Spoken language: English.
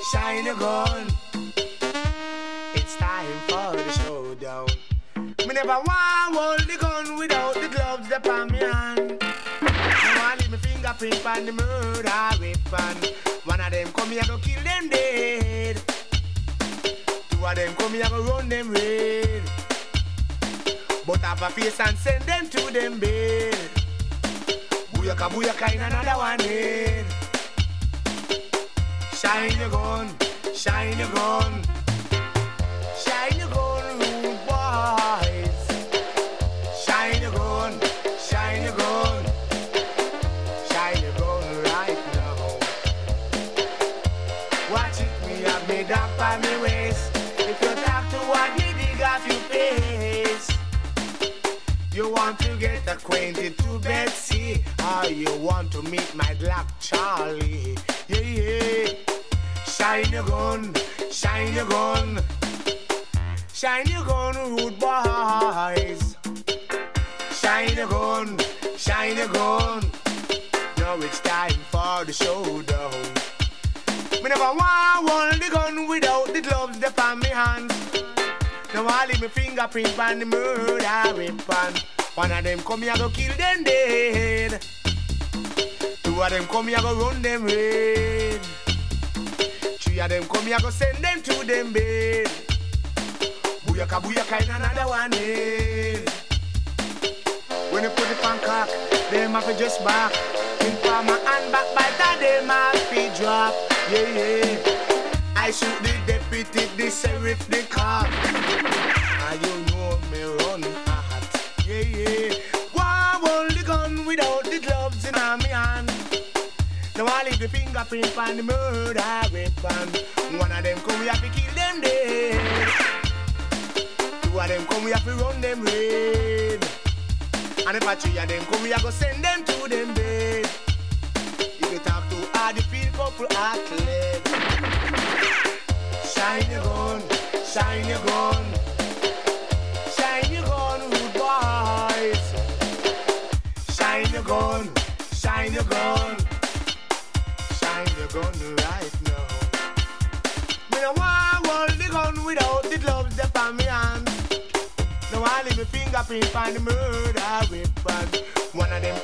shine your gun. It's time for the showdown. Me never want hold the gun without the gloves upon me hand. Now I leave my fingerprint on the murder weapon. One of them come here go kill them dead. Two of them come here go run them red. But have a face and send them to them bed. Booyaka booyaka in another one head. Shine your gun, shine your gun. Shine your gun, rude boys. Shine your gun, shine your gun. Shine your gun right now. Watch it, me have me down by me waist. If you talk to one, me dig off your face. You want to get acquainted to Betsy, or you want to meet my Black Charlie? Yeah, yeah. Shine your gun, shine your gun. Shine your gun, rude boys. Shine your gun, shine your gun. Now it's time for the showdown. Me never want hold the gun without the gloves upon me hand. Now I leave my fingerprint on the murder weapon. One of them come here go kill them dead. Two of them come here go run them red. Three of them come here go send them to them bed. Booyaka booyaka in another one head. When you put it on cock, them have to just back. Informer and backbiter, them have to drop. Yeah, yeah. I shoot the deputy, the sheriff, the cop. And you know me run hot. Yeah, yeah. Why hold the gun without the gloves in my hand? Now I leave the fingerprint on the murder weapon. One of them come here to kill them dead. Two of them come here to run them red. And if a three of them come here go send them to them bed. If you talk to all the field couple athlete. Shine your gun, shine your gun. Shine your gun, rude boys. Shine your gun, shine your gun. Shine your gun right now. Me no want hold the gun without the gloves upon me hand. Now I leave my fingerprint on the murder weapon. One of them